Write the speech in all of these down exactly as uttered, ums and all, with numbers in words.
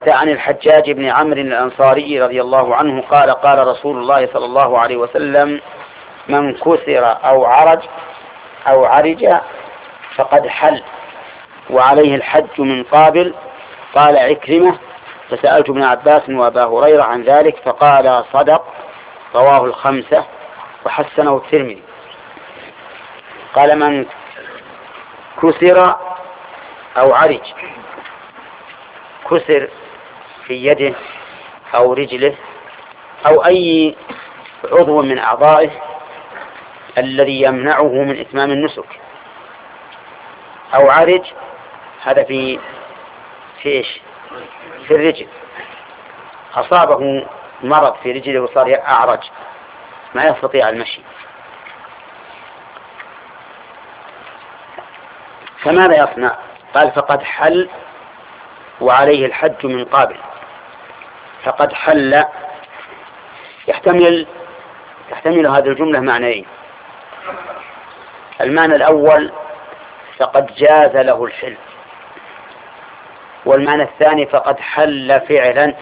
عن الحجاج بن عمرو الأنصاري رضي الله عنه قال قال رسول الله صلى الله عليه وسلم: من كسر أو عرج أو عرج فقد حل وعليه الحج من قابل. قال عكرمة: فسألت ابن عباس وأبا هريرة عن ذلك فقال: صدق. رواه الخمسة وحسنه الترمذي. قال: من كسر أو عرج، كسر في يده أو رجله أو أي عضو من أعضائه الذي يمنعه من إتمام النسك، أو عرج هذا في في إيش؟ في الرجل، أصابه مرض في رجله وصار أعرج ما يستطيع المشي، فماذا يصنع؟ قال: فقد حل وعليه الحج من قابل. فقد حل يحتمل تحتمل هذه الجملة معنيين. المعنى الأول: فقد جاز له الحل. والمعنى الثاني: فقد حل فعلا.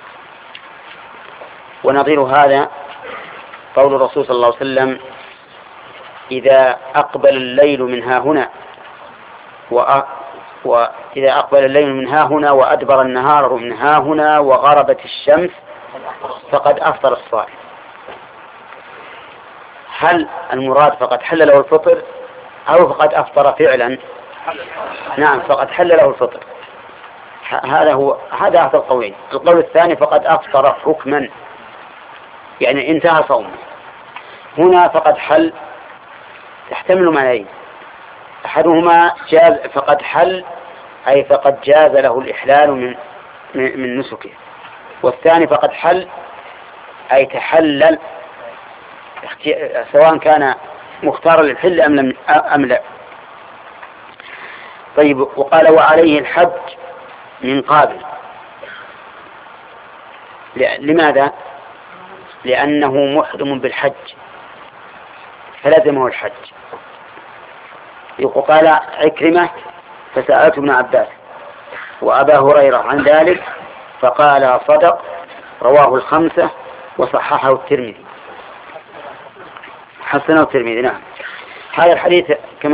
ونظير هذا قول الرسول صلى الله عليه وسلم: إذا أقبل الليل من ها هنا وأ... وإذا أقبل الليل من ها هنا وأدبر النهار من ها هنا وغربت الشمس فقد أفطر الصائم. هل المراد فقد حل له الفطر أو فقد أفطر فعلا؟ نعم، فقد حل له الفطر. هذا هو هذا أحد القولين. القول الثاني: فقد أفطر حكما، يعني انتهى صومه. هنا فقد حل تحتمل معنيين: أحدهما جاز فقد حل أي فقد جاز له الإحلال من من نسكه، والثاني فقد حل أي تحلل سواء كان مختارا للحل أم لم أم لا. طيب، وقال: وعليه الحج من قابل. لماذا؟ لأنه محرم بالحج فلزمه الحج. وقال عكرمة: فسألت ابن عباس وأبا هريرة عن ذلك فقال: صدق. رواه الخمسة وصححه الترمذي، حسنه الترمذي. نعم، هذا الحديث كما